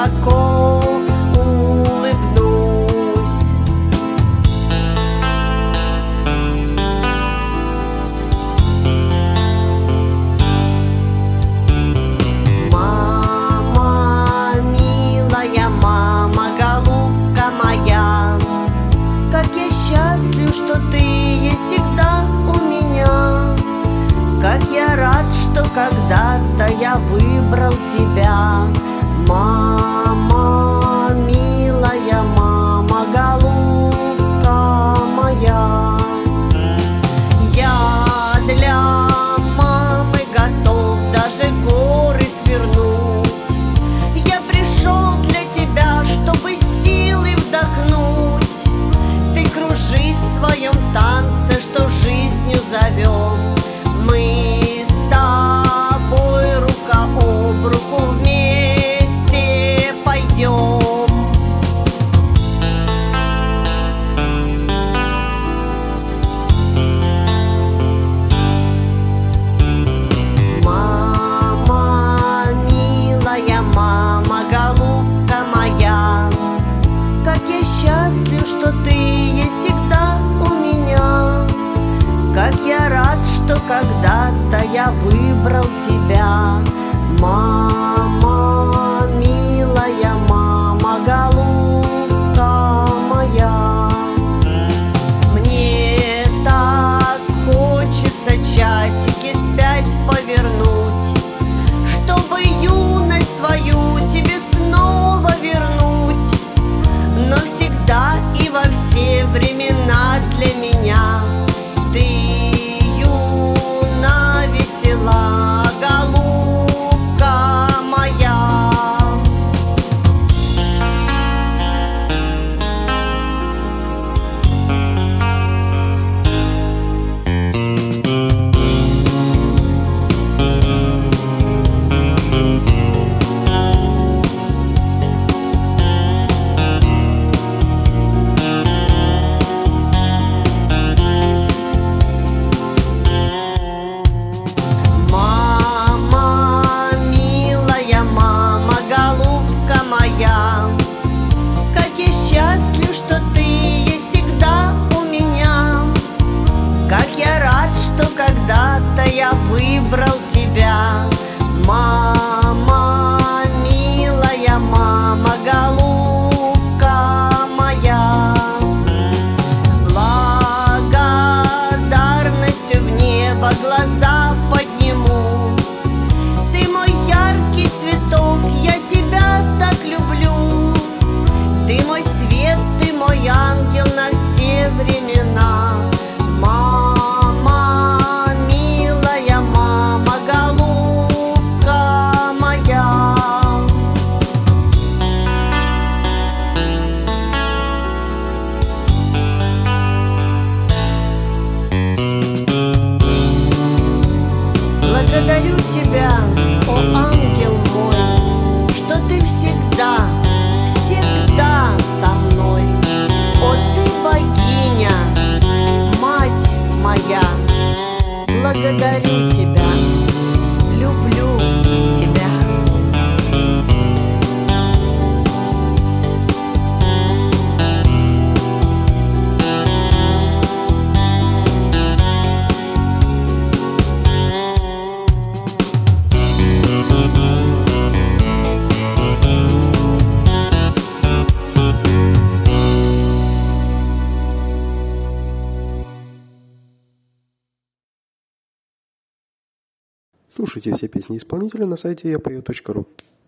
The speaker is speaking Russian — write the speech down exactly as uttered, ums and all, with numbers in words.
широко улыбнусь. Мама, милая мама, голубка моя, как я счастлив, что ты есть всегда у меня. Как я рад, что когда-то я выбрал тебя. Мама, милая мама, голубка моя. Я для мамы готов даже горы свернуть. Я пришел для тебя, чтобы силы вдохнуть. Ты кружись в своем танце, что жизнью зовем. Мы с тобой рука об руку вместе пойдем. Мама, милая мама, голубка моя, как я счастлив, что ты есть всегда у меня. Как я рад, что когда-то я выбрал тебя. Мама, милая мама, голубка моя. Мне так хочется часики вспять повернуть, чтобы юность твою тебе снова вернуть. Но всегда и во все времена для меня ты юна, весела, голубка моя. Как я счастлив, что ты есть всегда у меня. Как я рад, что когда-то я выбрал тебя. Мама, милая мама, голубка моя. Благодарностью в небо глаза подниму. Ты мой яркий цветок, я тебя так люблю. Ты мой свет, ты мой ангел на все времена. Мама, милая мама, голубка моя. Благодарю тебя, о ангел мой, что ты всегда, всегда со мной. О, ты богиня, мать моя, благодарю тебя, люблю тебя. Слушайте все песни исполнителя на сайте я пою точка ру.